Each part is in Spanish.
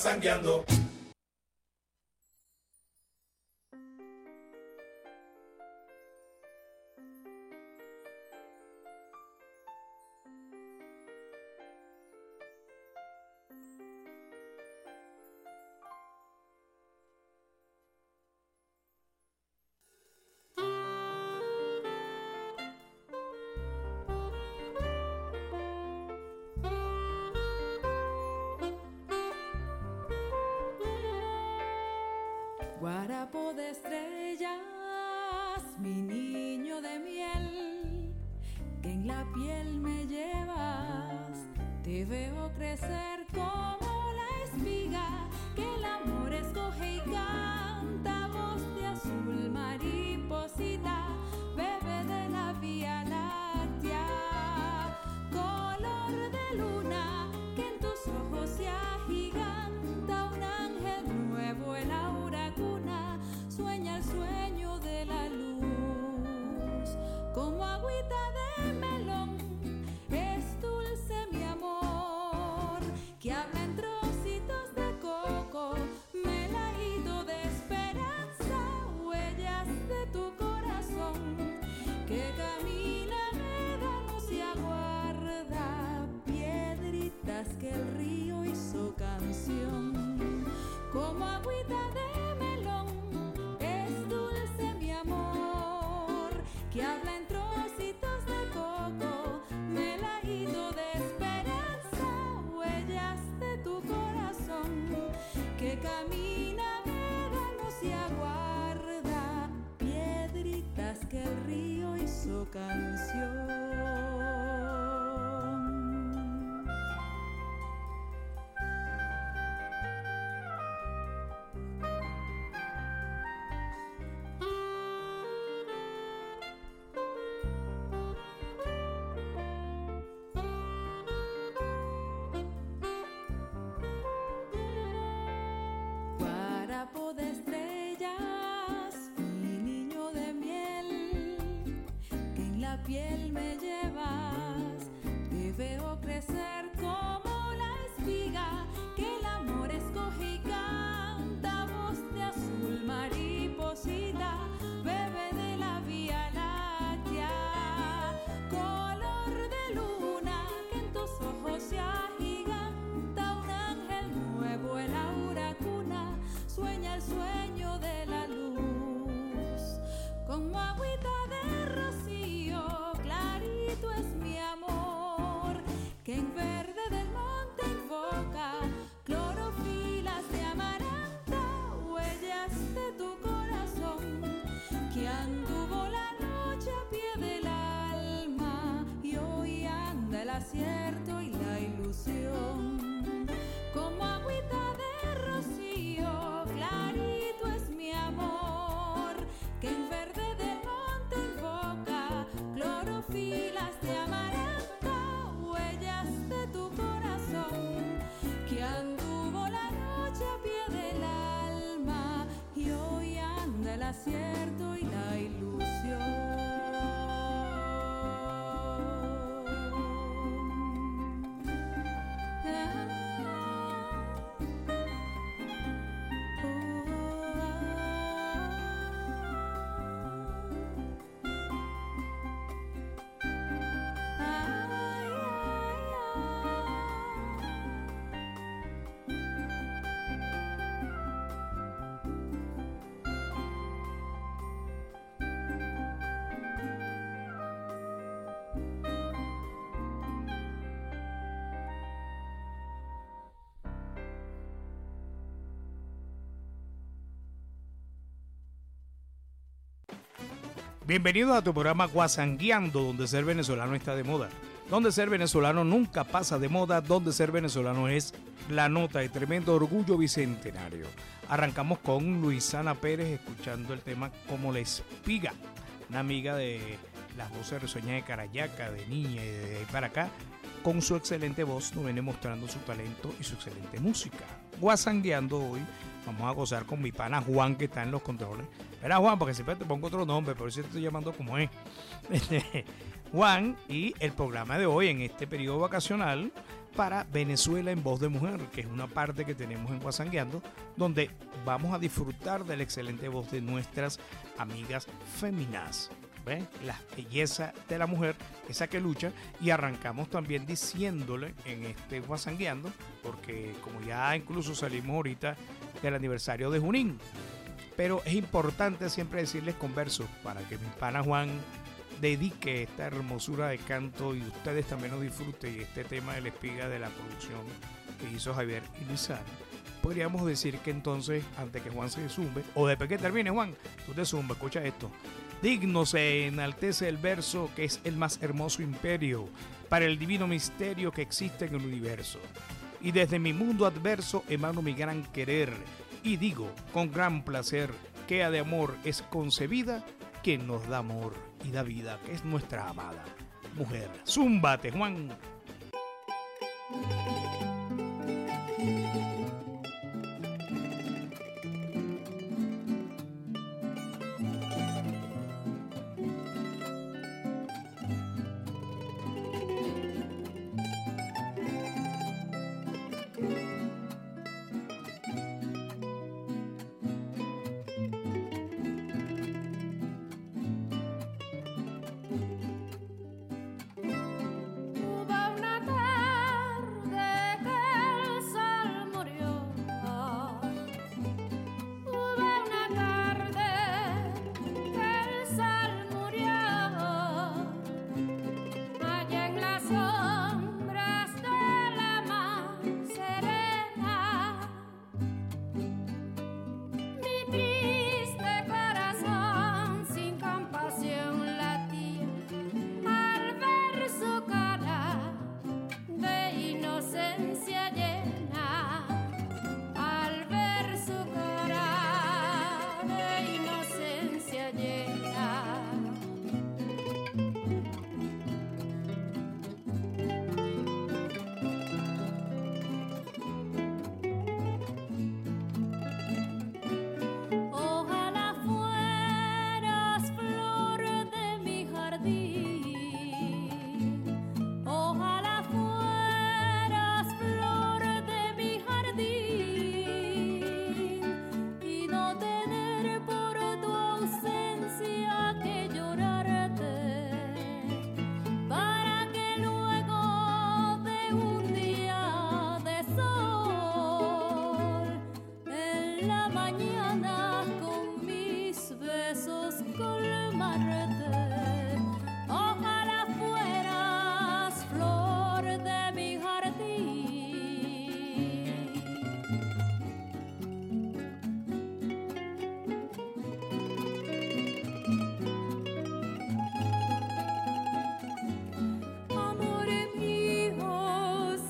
Guasangueando. Guarapo de estrellas, mi niño de miel, que en la piel me llevas, te veo crecer como la espiga, que el amor escoge y canta, voz de azul mariposita, bebé de la Vía Láctea, color de luna, que en tus ojos se agiganta, un ángel nuevo, el aura cuna, sueña el sueño de la luz, como agüita de melón, es dulce mi amor, que habla en trocitos de coco, melaído de esperanza, huellas de tu corazón, que camina médanos y aguarda piedritas que el río hizo canción, como agüita de melón, es dulce mi amor, que habla en trocitos de coco, melaído de esperanza, huellas de tu corazón, que camina médanos y aguarda piedritas que el río hizo canción. Guarapo de estrellas, mi niño de miel, que en la piel me llevas, te veo crecer como la espiga, que el amor escoge y canta, voz de azul mariposita, bebé de la Vía Láctea, color de luna, que en tus ojos se agiganta, un ángel nuevo, el aura cuna, sueña el sueño de la luz, como agüita de rocío, clarito es mi amor, que en verde del monte invoca, clorofilas de amaranta, huellas de tu corazón, que anduvo la noche a pie del alma, y hoy anda el acierto y la ilusión, como agüita de rocío, clarito es mi amor, que en verde del monte invoca, clorofilas de amaranta, huellas de tu corazón, que anduvo la noche a pie del alma, y hoy anda el acierto y la ilusión. Bienvenidos a tu programa Guasangueando, donde ser venezolano está de moda, donde ser venezolano nunca pasa de moda, donde ser venezolano es la nota de tremendo orgullo bicentenario. Arrancamos con Luisana Pérez escuchando el tema Como la Espiga, una amiga de las voces risueñas de Carayaca, de niña y de ahí para acá. Con su excelente voz nos viene mostrando su talento y su excelente música. Guasangueando hoy, vamos a gozar con mi pana Juan, que está en los controles. Espera, Juan, porque siempre te pongo otro nombre, pero si te estoy llamando como es. Juan y el programa de hoy en este periodo vacacional para Venezuela en Voz de Mujer, que es una parte que tenemos en Guasangueando, donde vamos a disfrutar de la excelente voz de nuestras amigas féminas. ¿Ven? La belleza de la mujer, esa que lucha, y arrancamos también diciéndole en este Guasangueando, porque como ya incluso salimos ahorita del aniversario de Junín, pero es importante siempre decirles con versos para que mi pana Juan dedique esta hermosura de canto y ustedes también lo disfruten, y este tema de la espiga de la producción que hizo Javier y Luisana. Podríamos decir que entonces, antes que Juan se zumbe, o después que termine Juan, tú te zumba, escucha esto. Digno se enaltece el verso que es el más hermoso imperio para el divino misterio que existe en el universo. Y desde mi mundo adverso emano mi gran querer y digo con gran placer que de amor es concebida quien nos da amor y da vida, que es nuestra amada mujer. Zúmbate, Juan.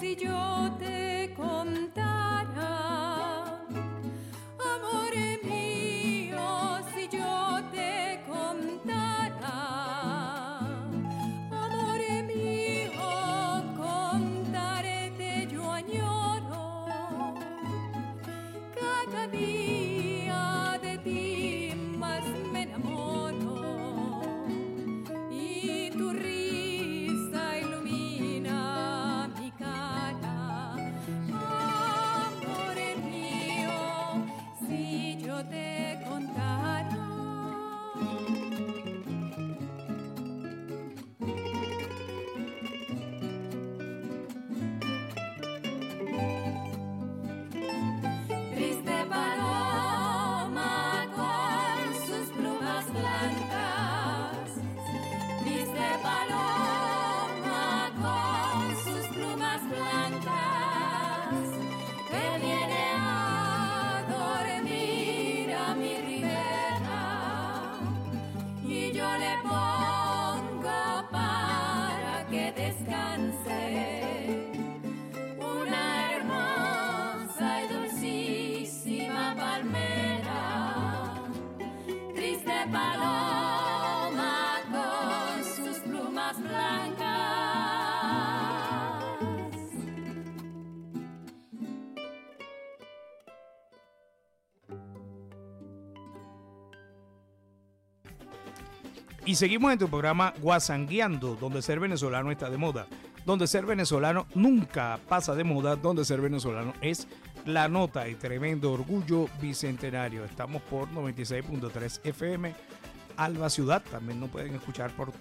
Amore Y seguimos en tu programa Guasangueando, donde ser venezolano está de moda, donde ser venezolano nunca pasa de moda, donde ser venezolano es la nota y tremendo orgullo bicentenario. Estamos por 96.3 FM, Alba Ciudad. También nos pueden escuchar por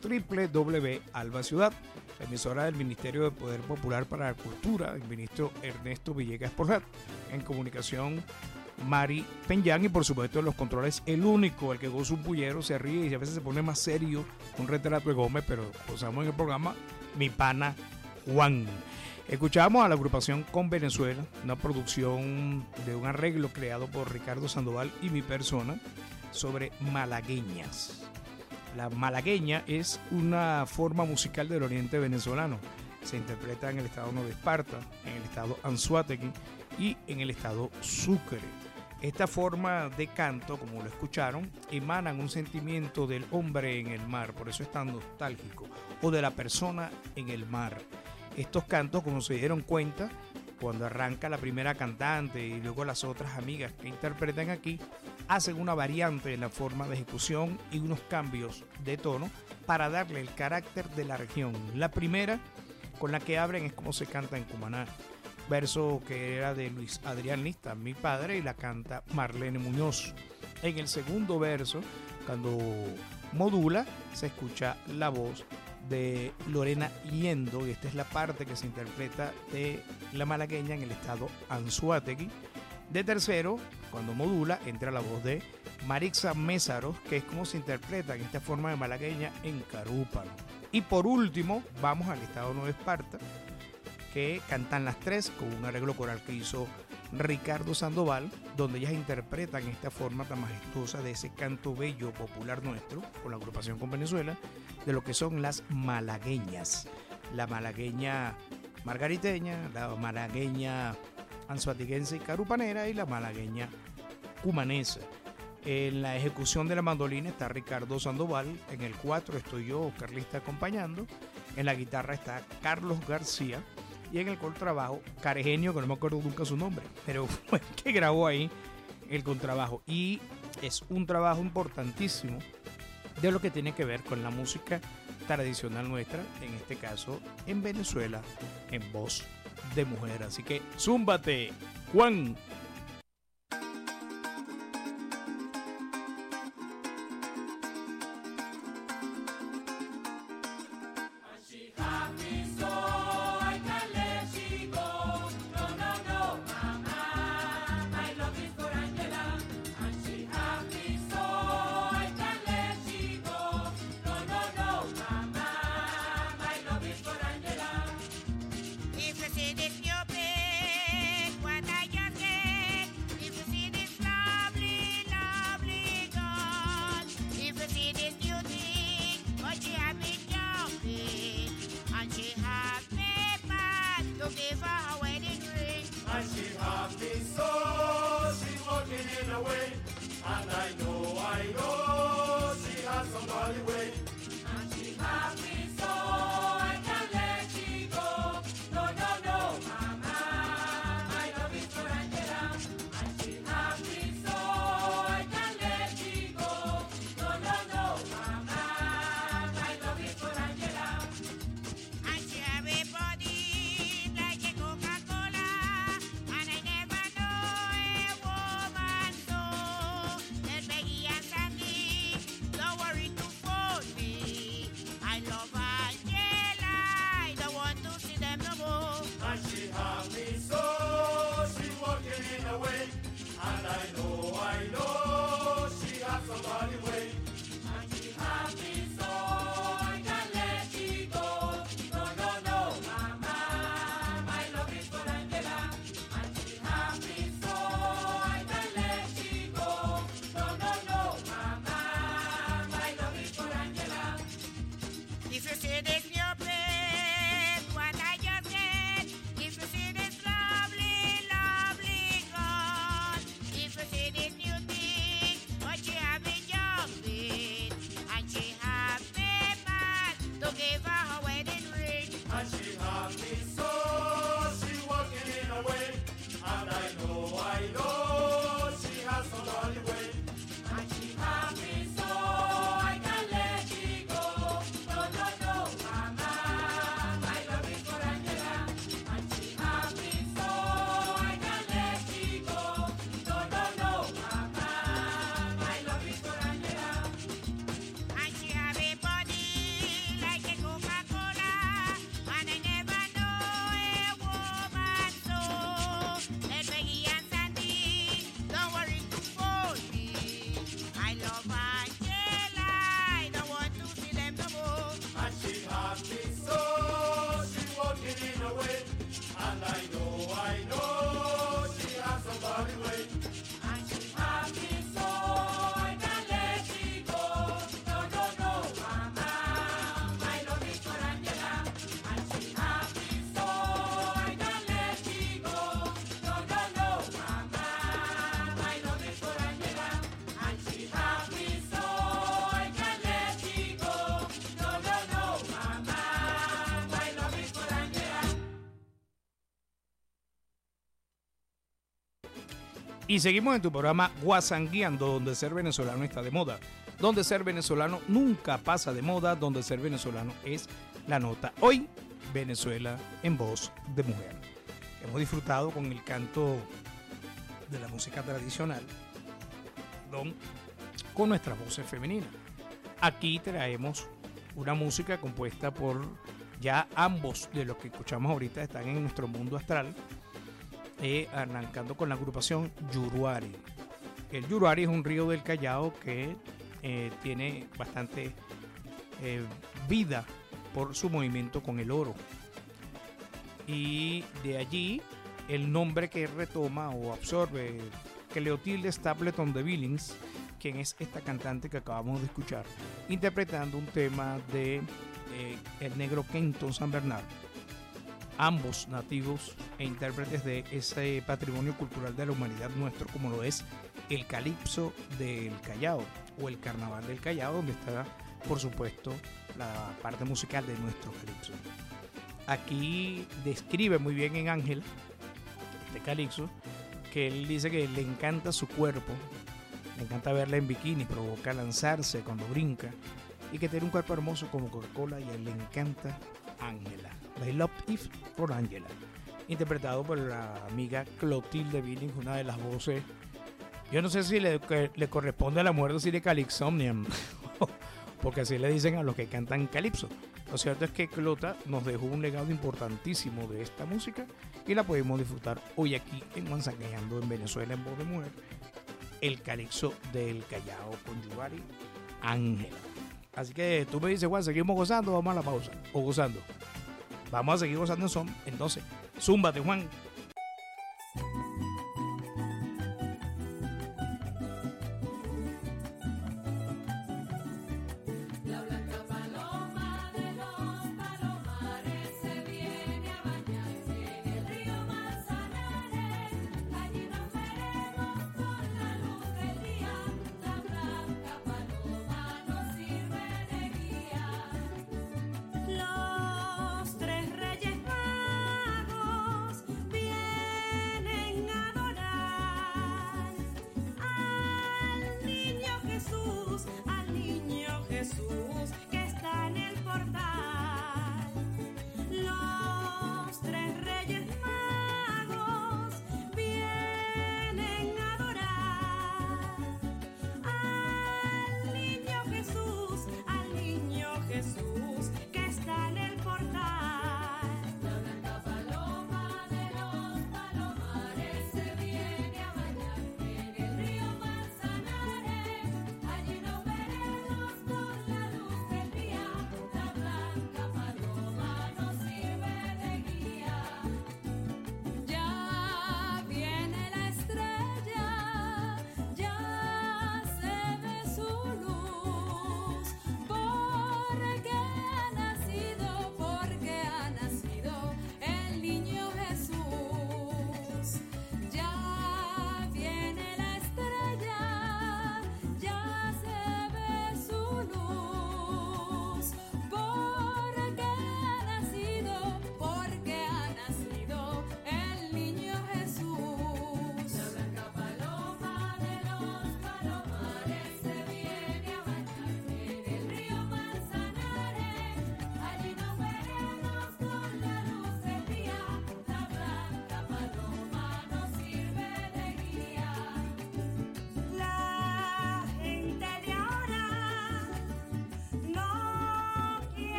Alba Ciudad, la emisora del Ministerio de Poder Popular para la Cultura, el ministro Ernesto Villegas Porrat. En comunicación, Mari Peñán, y por supuesto en los controles el único, el que goza un pullero, se ríe y a veces se pone más serio, un retrato de Gómez, pero gozamos en el programa, mi pana Juan. Escuchamos a la agrupación Con Venezuela, una producción de un arreglo creado por Ricardo Sandoval y mi persona sobre malagueñas. La malagueña es una forma musical del oriente venezolano. Se interpreta en el estado Nueva Esparta, en el estado Anzoátegui y en el estado Sucre. Esta forma de canto, como lo escucharon, emanan un sentimiento del hombre en el mar, por eso es tan nostálgico, o de la persona en el mar. Estos cantos, como se dieron cuenta, cuando arranca la primera cantante y luego las otras amigas que interpretan aquí, hacen una variante en la forma de ejecución y unos cambios de tono para darle el carácter de la región. La primera, con la que abren, es como se canta en Cumaná, verso que era de Luis Adrián Lista, mi padre, y la canta Marlene Muñoz. En el segundo verso, cuando modula, se escucha la voz de Lorena Yendo, y esta es la parte que se interpreta de la malagueña en el estado Anzoátegui. De tercero, cuando modula, entra la voz de Marixa Mésaros, que es como se interpreta en esta forma de malagueña en Carúpano. Y por último, vamos al estado Nueva Esparta, que cantan las tres con un arreglo coral que hizo Ricardo Sandoval, donde ellas interpretan esta forma tan majestuosa de ese canto bello popular nuestro, con la agrupación Con Venezuela, de lo que son las malagueñas. La malagueña margariteña, la malagueña anzoatiguense y carupanera, y la malagueña cumanesa. En la ejecución de la mandolina está Ricardo Sandoval, en el 4 estoy yo, Carlista, acompañando, en la guitarra está Carlos García, y en el contrabajo, Caregenio, que no me acuerdo nunca su nombre, pero fue el que grabó ahí el contrabajo. Y es un trabajo importantísimo de lo que tiene que ver con la música tradicional nuestra, en este caso en Venezuela, en voz de mujer. Así que zúmbate, Juan. Y seguimos en tu programa Guasangueando, donde ser venezolano está de moda. Donde ser venezolano nunca pasa de moda, donde ser venezolano es la nota. Hoy, Venezuela en voz de mujer. Hemos disfrutado con el canto de la música tradicional, con nuestras voces femeninas. Aquí traemos una música compuesta por ya ambos de los que escuchamos ahorita están en nuestro mundo astral, arrancando con la agrupación Yuruari. El Yuruari es un río del Callao que tiene bastante vida por su movimiento con el oro. Y de allí el nombre que retoma o absorbe Cleotilde Stapleton de Billings, quien es esta cantante que acabamos de escuchar, interpretando un tema de el negro Kenton San Bernard, ambos nativos e intérpretes de ese patrimonio cultural de la humanidad nuestro, como lo es el calipso del Callao o el carnaval del Callao, donde está, por supuesto, la parte musical de nuestro calipso. Aquí describe muy bien en Ángel, este calipso, que él dice que le encanta su cuerpo, le encanta verla en bikini, provoca lanzarse cuando brinca, y que tiene un cuerpo hermoso como Coca-Cola, y a él le encanta Ángela. I Love It for Angela, interpretado por la amiga Clotilde Billings, una de las voces. Yo no sé si le corresponde a la mujer decirle Calipsomnium, porque así le dicen a los que cantan calipso. Lo cierto es que Clota nos dejó un legado importantísimo de esta música y la podemos disfrutar hoy aquí en Guasangueando en Venezuela en voz de mujer. El calipso del Callao con Yuruari, Ángela. Así que tú me dices, Juan, ¿seguimos gozando o vamos a la pausa? ¿O gozando? Vamos a seguir gozando en son. Entonces, zúmbate, Juan.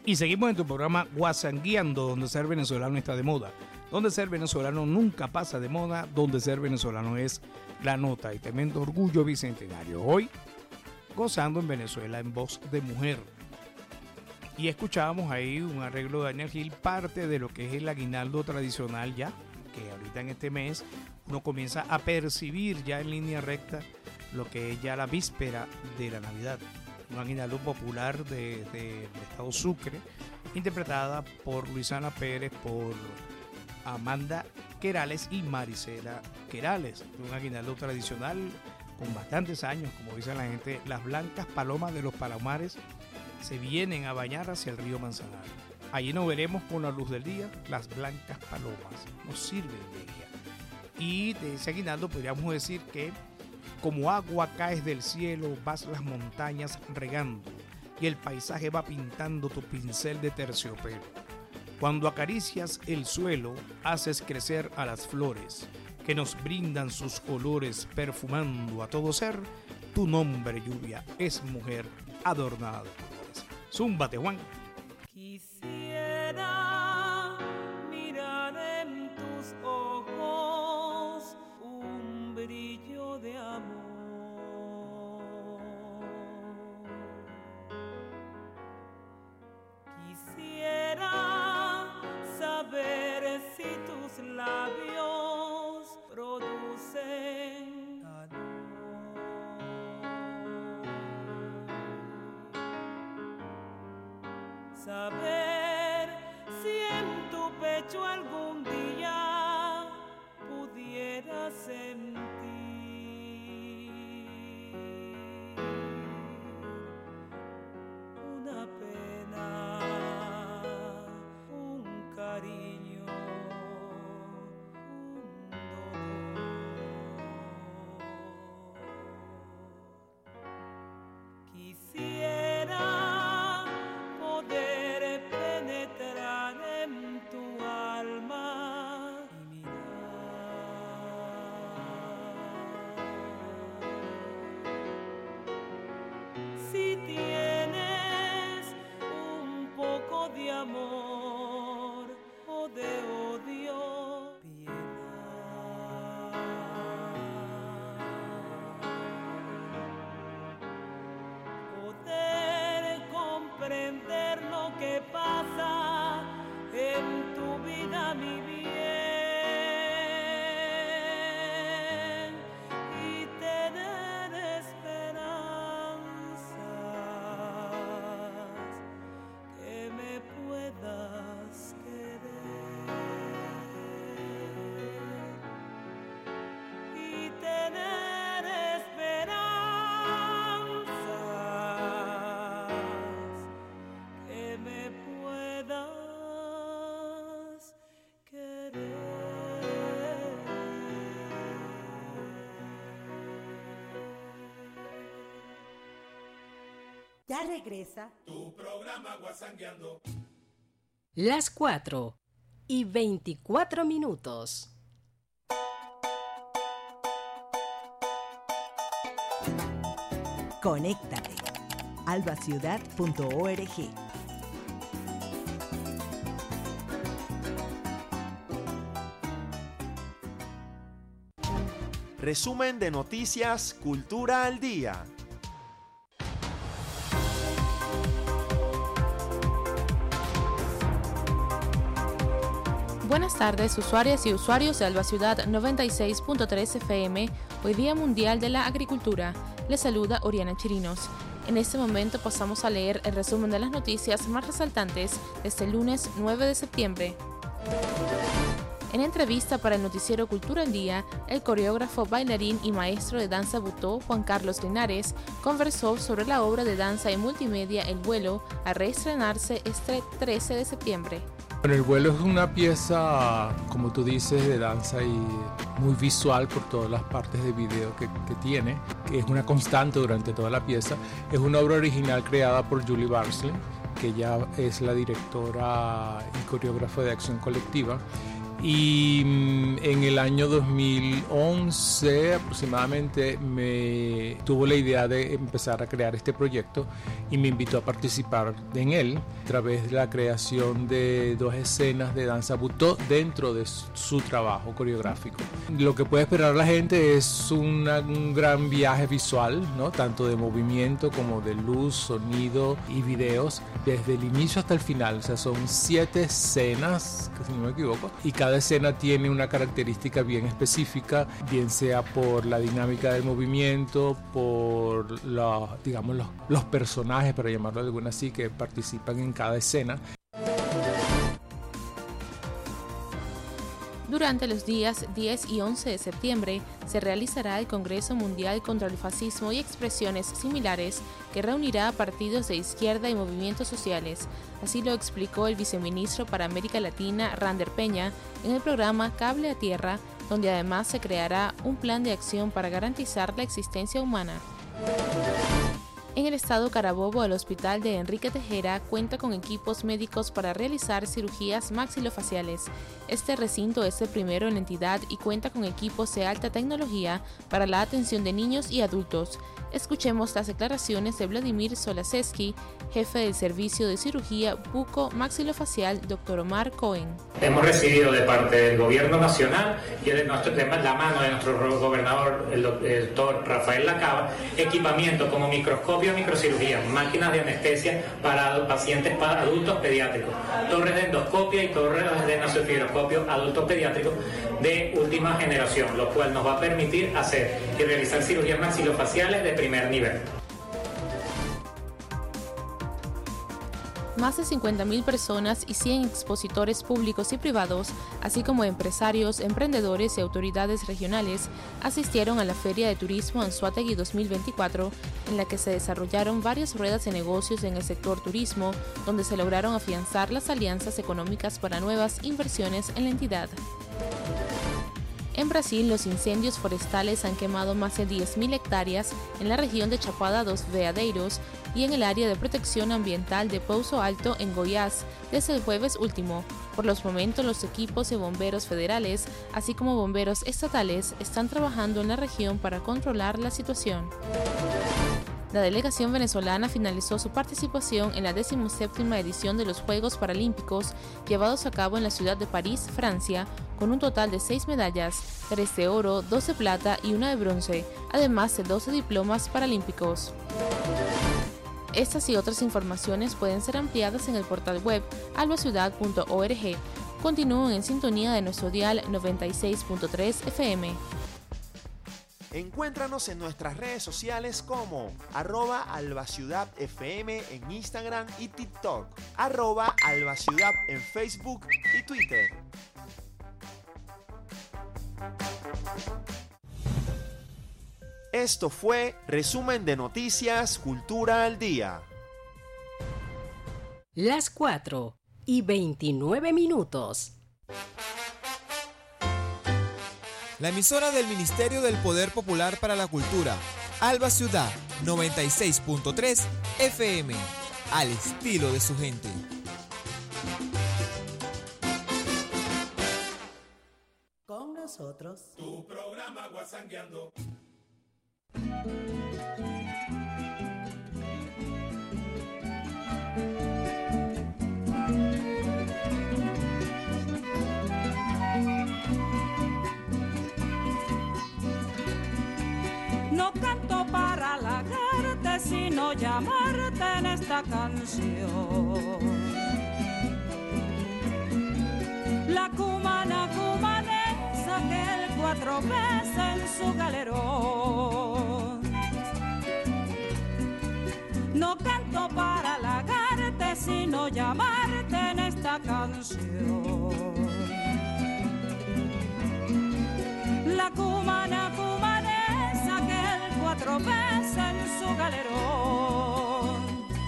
Y seguimos en tu programa Guasangueando, donde ser venezolano está de moda. Donde ser venezolano nunca pasa de moda, donde ser venezolano es la nota y tremendo orgullo bicentenario. Hoy, gozando en Venezuela en voz de mujer. Y escuchábamos ahí un arreglo de Daniel Gil, parte de lo que es el aguinaldo tradicional ya, que ahorita en este mes uno comienza a percibir ya en línea recta lo que es ya la víspera de la Navidad. Un aguinaldo popular del estado Sucre, interpretada por Luisana Pérez, por Amanda Querales y Marisela Querales. Un aguinaldo tradicional con bastantes años, como dice la gente. Las blancas palomas de los palomares se vienen a bañar hacia el río Manzanares. Allí nos veremos con la luz del día. Las blancas palomas nos sirven de guía. Y de ese aguinaldo podríamos decir que como agua caes del cielo, vas las montañas regando y el paisaje va pintando tu pincel de terciopelo. Cuando acaricias el suelo, haces crecer a las flores que nos brindan sus olores, perfumando a todo ser. Tu nombre, lluvia, es mujer adornada de colores. Zúmbate, Juan. Quisiera mirar en tus ojos un brillo de amor. Quisiera saber si tus labios producen amor. Saber si en tu pecho algún día pudiera sentir una pena, un cariño, un dolor. Quisiera poder penetrar en tu alma y mirar si tienes un poco de amor o de odio, piedad. Poder comprender lo que pasa en tu vida, mi bien, y tener esperanzas que me puedas querer y tener esperanzas que me puedas querer. Ya regresa Tu programa Guasangueando. las 4:24. Conéctate. albaciudad.org. Resumen de Noticias Cultura al Día. Buenas tardes, usuarias y usuarios de Alba Ciudad 96.3 FM, hoy Día Mundial de la Agricultura. Les saluda Oriana Chirinos. En este momento pasamos a leer el resumen de las noticias más resaltantes de este lunes 9 de septiembre. En entrevista para el noticiero Cultura al Día, el coreógrafo, bailarín y maestro de danza butó, Juan Carlos Linares, conversó sobre la obra de danza y multimedia El Vuelo, a reestrenarse este 13 de septiembre. Bueno, El Vuelo es una pieza, como tú dices, de danza y muy visual por todas las partes de video que tiene, que es una constante durante toda la pieza. Es una obra original creada por Julie Barsley, que ella es la directora y coreógrafa de Acción Colectiva. Y en el año 2011 aproximadamente me tuvo la idea de empezar a crear este proyecto y me invitó a participar en él a través de la creación de 2 escenas de danza butó dentro de su trabajo coreográfico. Lo que puede esperar la gente es un gran viaje visual, ¿no? Tanto de movimiento como de luz, sonido y videos desde el inicio hasta el final. O sea, son 7 escenas, si no me equivoco, y cada escena tiene una característica bien específica, bien sea por la dinámica del movimiento, por los personajes, para llamarlo de alguna así, que participan en cada escena. Durante los días 10 y 11 de septiembre se realizará el Congreso Mundial contra el Fascismo y expresiones similares que reunirá a partidos de izquierda y movimientos sociales. Así lo explicó el viceministro para América Latina, Rander Peña, en el programa Cable a Tierra, donde además se creará un plan de acción para garantizar la existencia humana. En el estado Carabobo, el hospital de Enrique Tejera cuenta con equipos médicos para realizar cirugías maxilofaciales. Este recinto es el primero en la entidad y cuenta con equipos de alta tecnología para la atención de niños y adultos. Escuchemos las declaraciones de Vladimir Solaseski, jefe del Servicio de Cirugía Buco-Maxilofacial, Dr. Omar Cohen. Hemos recibido de parte del Gobierno Nacional y de la mano de nuestro gobernador, el doctor Rafael Lacaba, equipamiento como microscopio, microcirugía, máquinas de anestesia para pacientes adultos pediátricos, torres de endoscopia y torres de nasofibroscopio adultos pediátricos de última generación, lo cual nos va a permitir hacer y realizar cirugías maxilofaciales de primer nivel. Más de 50.000 personas y 100 expositores públicos y privados, así como empresarios, emprendedores y autoridades regionales, asistieron a la Feria de Turismo Anzoátegui 2024, en la que se desarrollaron varias ruedas de negocios en el sector turismo, donde se lograron afianzar las alianzas económicas para nuevas inversiones en la entidad. En Brasil, los incendios forestales han quemado más de 10.000 hectáreas en la región de Chapada dos Veadeiros y en el área de protección ambiental de Pouso Alto en Goiás desde el jueves último. Por los momentos, los equipos de bomberos federales, así como bomberos estatales, están trabajando en la región para controlar la situación. La delegación venezolana finalizó su participación en la 17ª edición de los Juegos Paralímpicos llevados a cabo en la ciudad de París, Francia, con un total de 6 medallas, 3 de oro, 2 de plata y 1 de bronce, además de 12 diplomas paralímpicos. Estas y otras informaciones pueden ser ampliadas en el portal web albaciudad.org. Continúen en sintonía de nuestro dial 96.3 FM. Encuéntranos en nuestras redes sociales como @albaciudadfm en Instagram y TikTok, @albaciudad en Facebook y Twitter. Esto fue Resumen de Noticias Cultura al Día. Las 4:29. La emisora del Ministerio del Poder Popular para la Cultura, Alba Ciudad, 96.3 FM, al estilo de su gente. Con nosotros, Tu programa Guasangueando. No canto para halagarte, sino llamarte en esta canción. La cumana cumanesa que el 4 veces en su galerón. No canto para halagarte, sino llamarte en esta canción. La cumana cumanesa que el 4 veces en su galerón.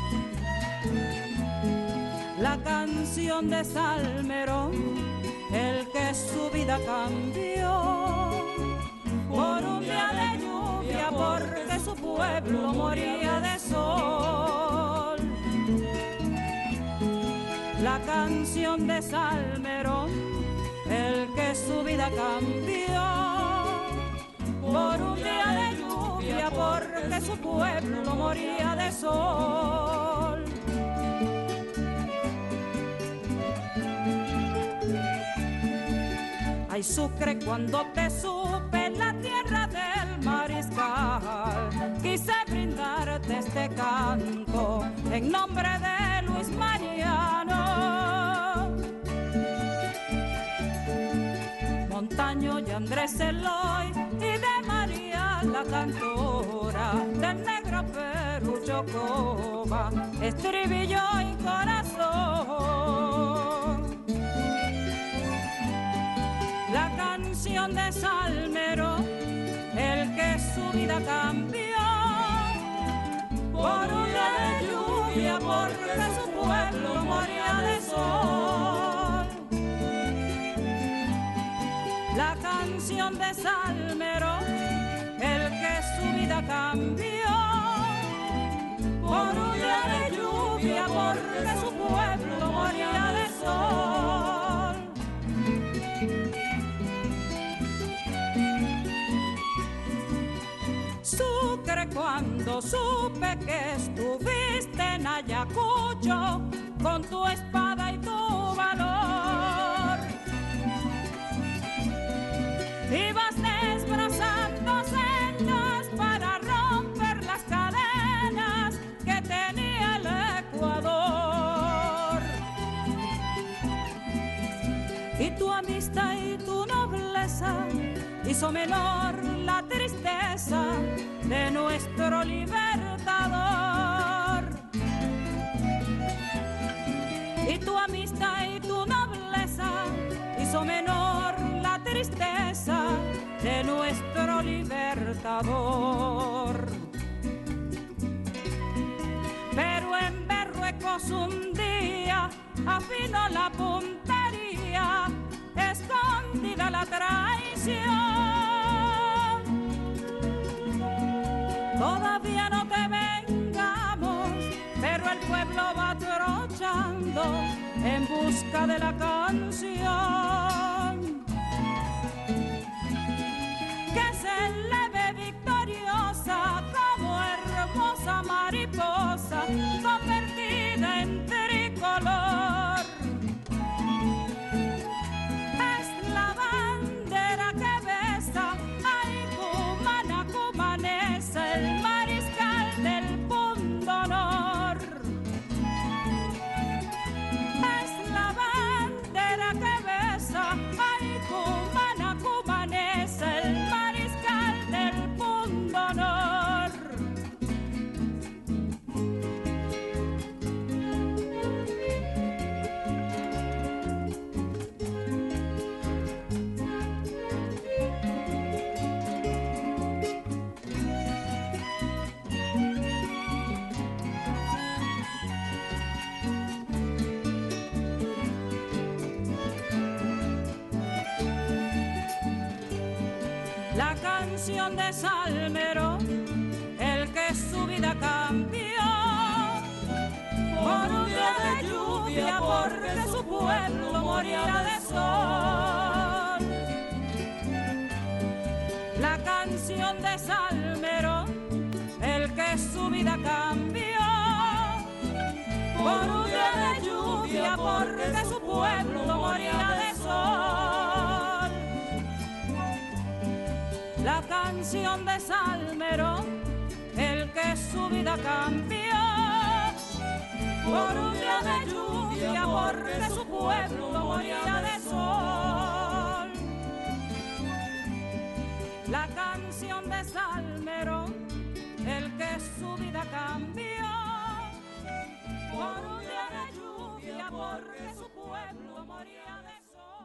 La canción de Salmerón, el que su vida cambió por un día de lluvia, porque su pueblo moría de sol. La canción de Salmerón, el vida cambió por un día de lluvia, porque su pueblo moría de sol. Ay, Sucre, cuando te supe en la tierra del mariscal, quise brindarte este canto en nombre de Luis Mariano, Montaño y Andrés Eloy y de María la cantora, del negro Perucho Coba, estribillo y corazón. La canción de Salmero, el que su vida cambió por un día de lluvia, porque su pueblo moría de sol. La canción de Salmero, el que su vida cambió por un día de lluvia, porque su pueblo moría de sol. Sucre, cuando supe que estuviste en Ayacucho con tu espada y tu valor, ibas desbrozando sendas para romper las cadenas que tenía el Ecuador, y tu amistad y tu nobleza hizo menor la tristeza de nuestro libertador. Y tu amistad y tu nobleza hizo menor la tristeza de nuestro libertador. Pero en Berruecos un día afinó la puntería, escondida la traición. Todavía no te vengamos, pero el pueblo va trochando en busca de la canción que se eleve victoriosa como hermosa mariposa convertida en tricolor. Es la bandera que besa, ay, cumana, cumanesa, el mariscal del punto honor. Es la bandera que besa, ay, cumana, cumanesa, el mariscal del punto honor. La canción de Salmero, el que su vida cambió por un día de lluvia, porque su pueblo moría de sol. La canción de Salmero, el que su vida cambió por un día de lluvia, porque su pueblo moría de sol. La canción de Salmero, el que su vida cambió por un día de lluvia, porque su pueblo moría de sol. La canción de Salmero, el que su vida cambió por un día de lluvia, porque su pueblo moría de sol.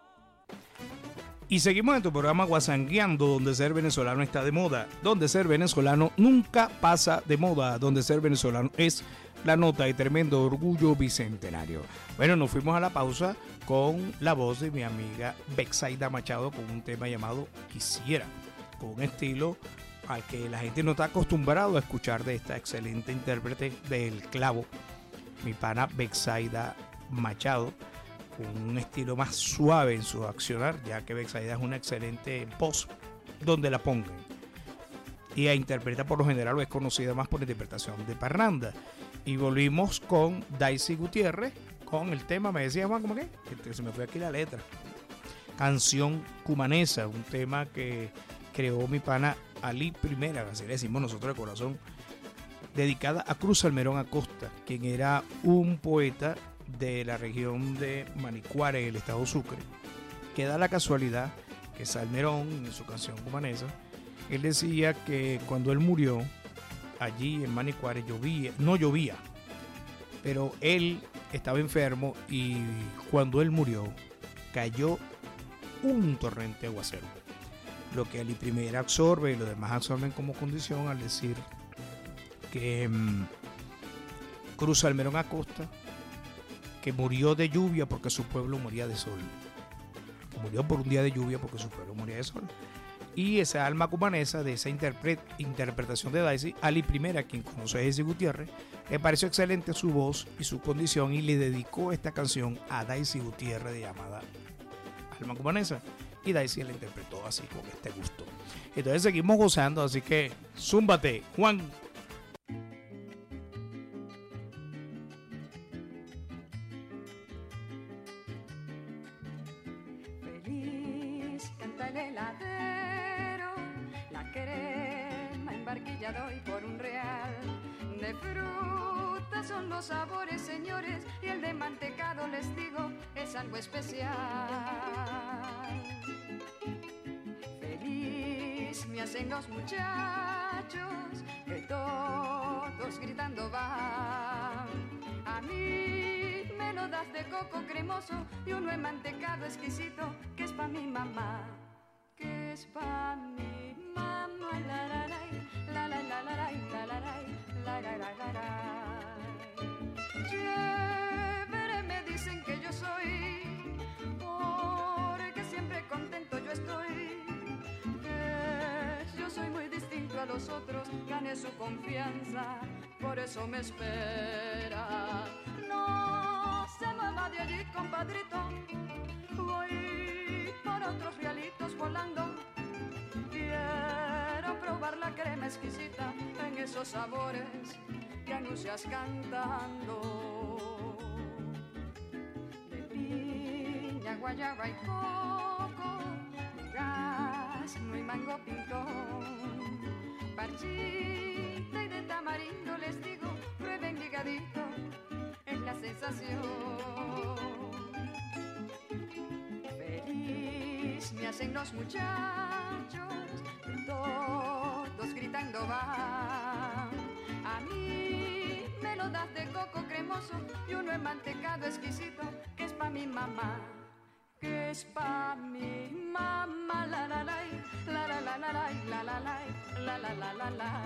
Y seguimos en tu programa Guasangueando, donde ser venezolano está de moda, donde ser venezolano nunca pasa de moda, donde ser venezolano es la nota y tremendo orgullo bicentenario. Bueno, nos fuimos a la pausa con la voz de mi amiga Bexaida Machado con un tema llamado Quisiera, con un estilo al que la gente no está acostumbrado a escuchar de esta excelente intérprete del clavo, mi pana Bexaida Machado, con un estilo más suave en su accionar, ya que Betsaida es una excelente voz donde la pongan. Y a interpreta por lo general, o es conocida más por interpretación de parranda. Y volvimos con Daisy Gutiérrez, con el tema, me decía Juan, ¿cómo qué? Que se me fue aquí la letra. Canción cumanesa, un tema que creó mi pana Ali Primera, así le decimos nosotros de corazón, dedicada a Cruz Salmerón Acosta, quien era un poeta de la región de Manicuare, en el estado Sucre, que da la casualidad que Salmerón, en su canción cumanesa, él decía que cuando él murió, allí en Manicuare no llovía, pero él estaba enfermo y cuando él murió, cayó un torrente de aguacero, lo que Ali Primera absorbe y los demás absorben como condición al decir que Cruz Salmerón Acosta, que murió de lluvia porque su pueblo moría de sol. Murió por un día de lluvia porque su pueblo moría de sol. Y esa alma cumanesa de esa interpretación de Daisy, Ali Primera, quien conoce a Daisy Gutiérrez, le pareció excelente su voz y su condición y le dedicó esta canción a Daisy Gutiérrez, de llamada Alma Cumanesa. Y Daisy la interpretó así con este gusto. Entonces seguimos gozando, así que zúmbate, Juan. Doy por un real de fruta, son los sabores, señores, y el de mantecado, les digo, es algo especial. Feliz me hacen los muchachos, que todos gritando van. A mí me lo das de coco cremoso y uno de mantecado exquisito, que es pa' mi mamá, que es pa' mi mamá. La la la la la la la la la la la la la. Chévere me dicen que yo soy, porque siempre contento yo estoy, que yo soy muy distinto a los otros, gané su confianza, por eso me espera. No se mueva de allí, compadrito, voy por otros realitos volando. Quiero probar la crema exquisita en esos sabores que anuncias cantando. De piña, guayaba y coco, durazno y mango pintón, parchita y de tamarindo, les digo, prueben ligadito, es la sensación. Feliz me hacen los muchachos, todos gritando van. A mí me lo das de coco cremoso y uno de mantecado exquisito, que es pa' mi mamá, que es pa' mi mamá. La la la la la la la la la la la la la la la.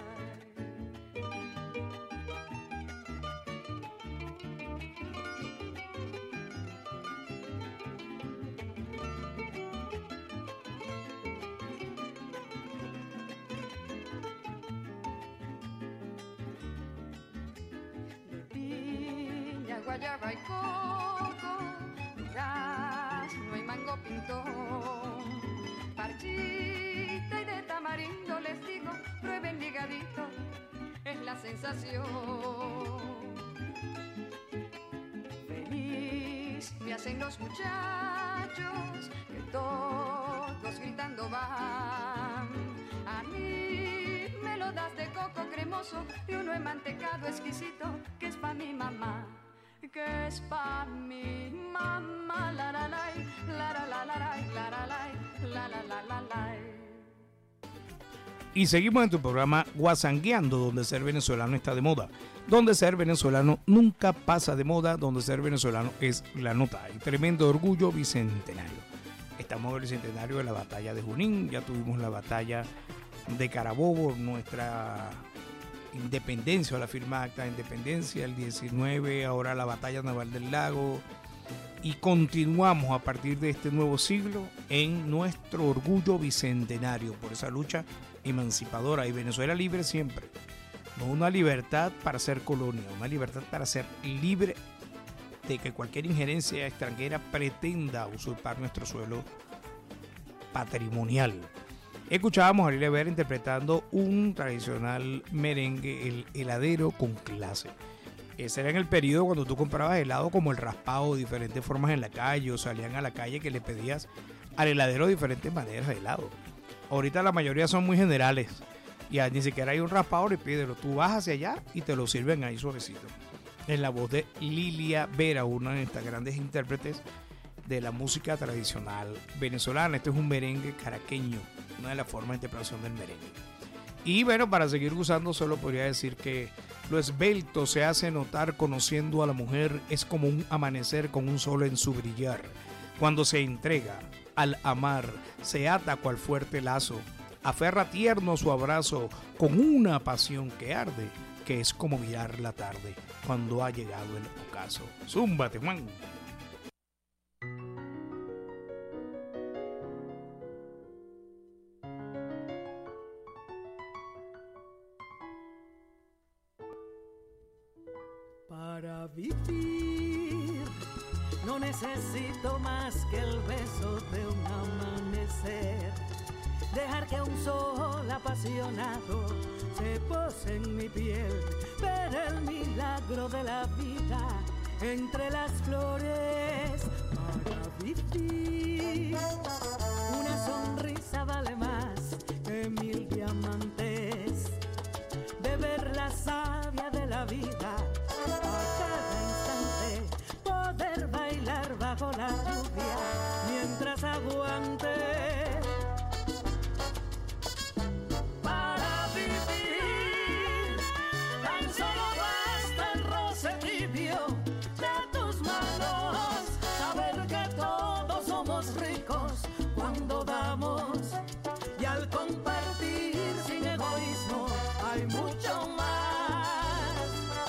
Guayaba y coco, durazno y mango pintón, parchita y de tamarindo, les digo, prueben ligadito, es la sensación. Feliz me hacen los muchachos, que todos gritando van. A mí me lo das de coco cremoso y uno de mantecado exquisito, que es pa' mi mamá, que es pa' mi mamá. La la la la la la la la la la la la la. Y seguimos en tu programa Guasangueando, donde ser venezolano está de moda, donde ser venezolano nunca pasa de moda, donde ser venezolano es la nota. Y tremendo orgullo bicentenario. Estamos en el bicentenario de la batalla de Junín, ya tuvimos la batalla de Carabobo, nuestra independencia o la firma acta de independencia, el 19, ahora la batalla naval del lago, y continuamos a partir de este nuevo siglo en nuestro orgullo bicentenario por esa lucha emancipadora y Venezuela libre siempre, no una libertad para ser colonia, una libertad para ser libre de que cualquier injerencia extranjera pretenda usurpar nuestro suelo patrimonial. Escuchábamos a Ariel Rivera interpretando un tradicional merengue, el heladero con clase. Ese era en el periodo cuando tú comprabas helado como el raspado de diferentes formas en la calle, o salían a la calle que le pedías al heladero diferentes maneras de helado. Ahorita la mayoría son muy generales. Ya ni siquiera hay un raspado y pídelo. Tú vas hacia allá y te lo sirven ahí suavecito. En la voz de Lilia Vera, una de estas grandes intérpretes de la música tradicional venezolana. Este es un merengue caraqueño, una de las formas de interpretación del merengue. Y bueno, para seguir usando, solo podría decir que lo esbelto se hace notar conociendo a la mujer. Es como un amanecer con un sol en su brillar. Cuando se entrega al amar, se ata cual fuerte lazo. Aferra tierno su abrazo con una pasión que arde, que es como mirar la tarde cuando ha llegado el ocaso. Zúmbate, Juan. Para vivir no necesito más que el beso de un amanecer. Dejar que un sol apasionado se pose en mi piel, ver el milagro de la vida entre las flores. Para vivir una sonrisa vale más que 1000 diamantes. De ver la savia de la vida a cada instante, poder bailar bajo la lluvia mientras aguante. Cuando damos y al compartir sin egoísmo hay mucho más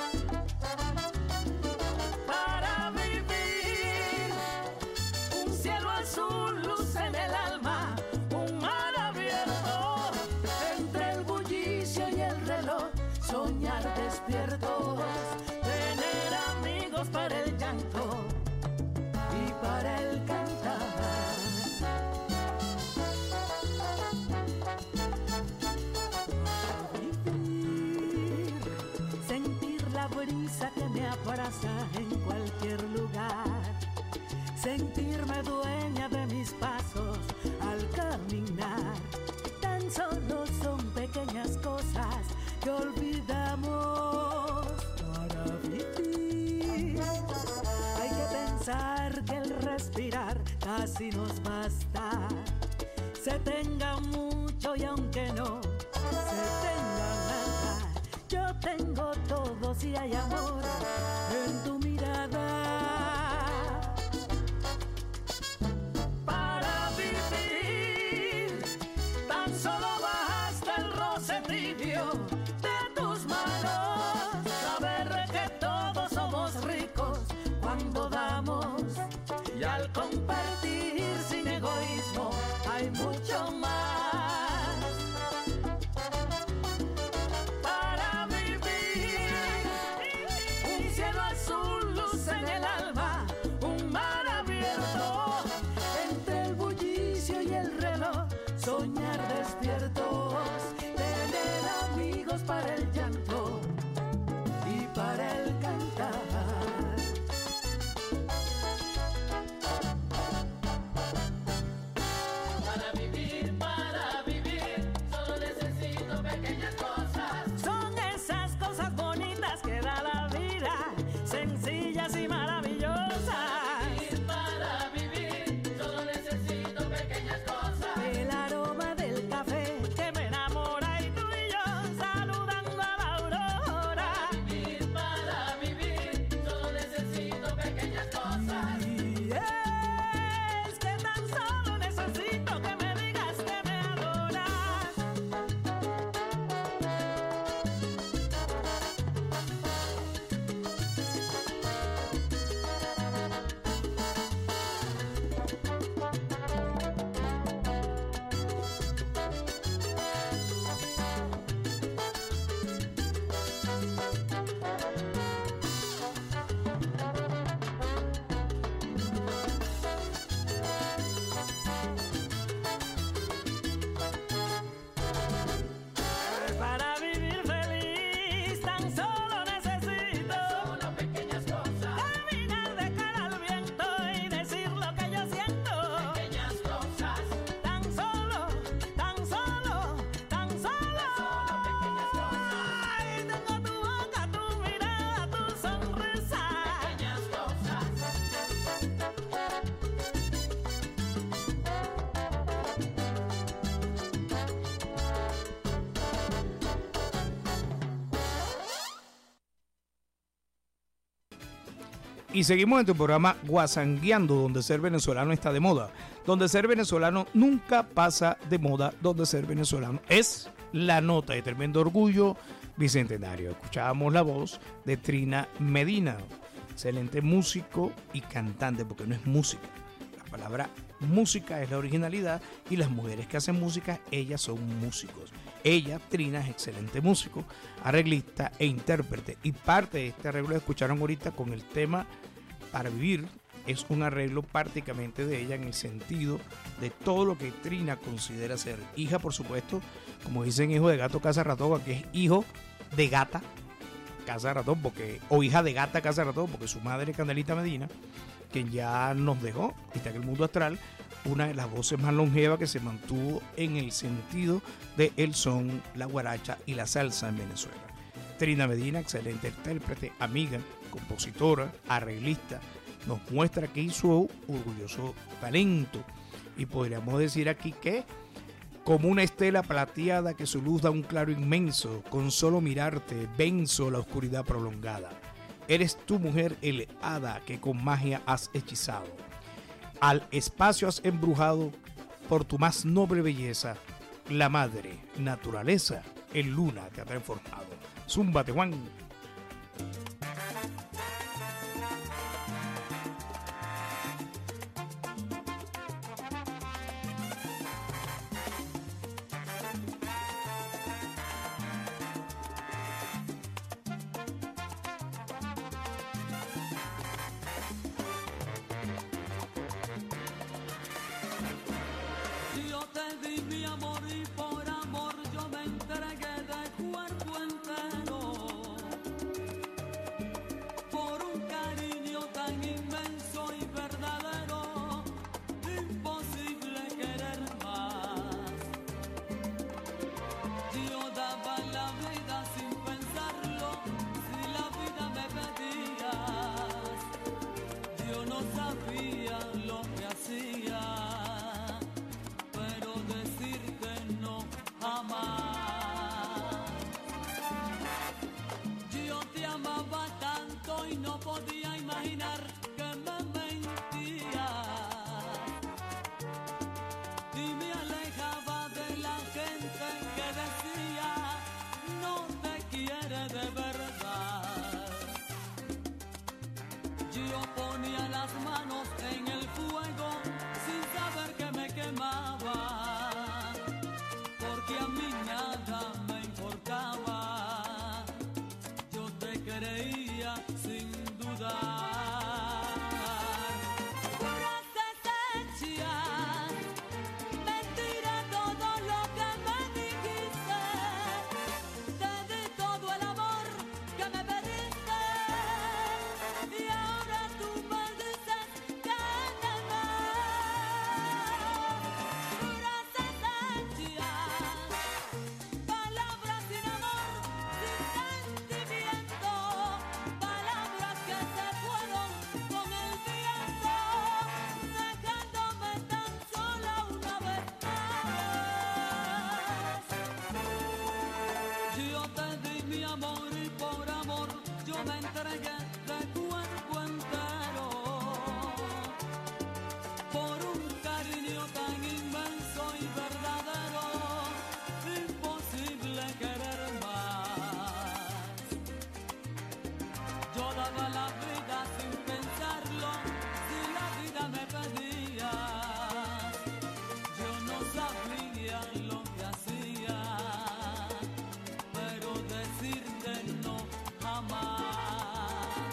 para vivir. Un cielo azul, luz en el alma, un mar abierto entre el bullicio y el reloj, soñar despiertos, tener amigos para el llanto y para el cantar. Brisa que me abraza en cualquier lugar, sentirme dueña de mis pasos al caminar. Tan solo son pequeñas cosas que olvidamos para vivir. Hay que pensar que el respirar casi nos basta. Se tenga mucho y aunque no se tenga nada, yo tengo todo si hay amor en tu mirada. Para vivir tan solo basta el roce tibio de tus manos, saber que todos somos ricos cuando damos y al compartir sin egoísmo hay mucho más. Soñar despiertos, tener amigos para el llanto y para el cantar. Para vivir, solo necesito pequeñas cosas. Son esas cosas bonitas que da la vida, sencillas y maravillosas. Para vivir, solo necesito pequeñas cosas. El aroma de Y seguimos en tu programa Guasangueando, donde ser venezolano está de moda. Donde ser venezolano nunca pasa de moda. Donde ser venezolano es la nota de tremendo orgullo bicentenario. Escuchábamos la voz de Trina Medina, excelente músico y cantante, porque no es música. La palabra música es la originalidad y las mujeres que hacen música, ellas son músicos. Ella, Trina, es excelente músico, arreglista e intérprete. Y parte de este arreglo que escucharon ahorita con el tema Para Vivir es un arreglo prácticamente de ella en el sentido de todo lo que Trina considera ser hija, por supuesto, como dicen, hijo de gato casa ratón, que es hijo de gata casa ratón, o hija de gata casa ratón, porque su madre es Candelita Medina, quien ya nos dejó, está en el mundo astral, una de las voces más longevas que se mantuvo en el sentido de el son, la guaracha y la salsa en Venezuela. Trina Medina, excelente intérprete, amiga, compositora, arreglista, nos muestra aquí su orgulloso talento. Y podríamos decir aquí que, como una estela plateada que su luz da un claro inmenso, con solo mirarte venzo la oscuridad prolongada. Eres tu mujer el hada que con magia has hechizado. Al espacio has embrujado por tu más noble belleza. La madre naturaleza en luna te ha transformado. Zúmbate, Juan. Yo te di mi amor y por amor yo me entregué de cuerpo entero, por un cariño tan inmenso y verdadero, imposible querer más. Yo daba la vida sin pensarlo, si la vida me pedías, yo no sabía lo que hacía. Yo te amaba tanto y no podía imaginar que me mentías y me alejaba de la gente que decía no te quiere de verdad. Yo ponía las manos en el fuego sin saber que me quemaba, porque a mí nada me importaba, yo te creía sin dudar. Puras desechas, mentira todo lo que me dijiste, te di todo el amor que me pediste, y ahora tú me dices que me puras desechas, palabras sin amor, sin sentimiento, palabras que se fueron con el viento, dejándome tan sola una vez más. Yo te di mi amor y por amor yo me entregué de cuerpo entero, por un cariño tan inmenso y verdadero, imposible querer más. Yo daba la vida sin pensarlo, si la vida me pedía, yo no sabía lo que hacía, pero decirte no jamás.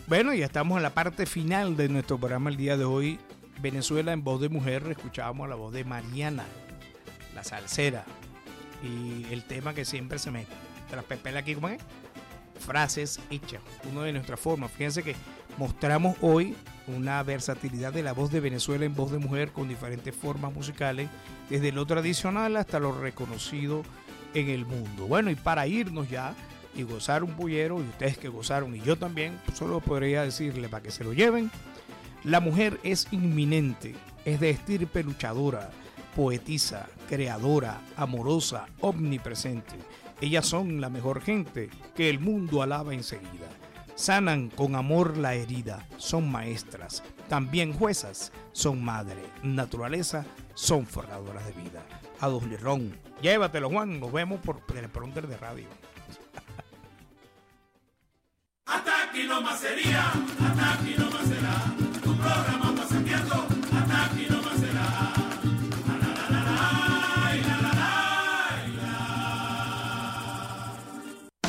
Bueno, ya estamos en la parte final de nuestro programa el día de hoy. Venezuela en voz de mujer. Escuchábamos la voz de Mariana, la salsera. Y el tema que siempre se me traspepela aquí, ¿cómo es? Frases hechas. Una de nuestras formas. Fíjense que mostramos hoy una versatilidad de la voz de Venezuela en voz de mujer con diferentes formas musicales, desde lo tradicional hasta lo reconocido en el mundo. Bueno, y para irnos ya y gozar un pollero, y ustedes que gozaron y yo también, pues solo podría decirle para que se lo lleven: la mujer es inminente, es de estirpe luchadora, poetisa, creadora, amorosa, omnipresente. Ellas son la mejor gente que el mundo alaba enseguida. Sanan con amor la herida, son maestras, también juezas, son madre, naturaleza, son forjadoras de vida. A Don Lirrón, llévatelo, Juan, nos vemos por teleprompter de radio. Hasta aquí no más sería, hasta aquí no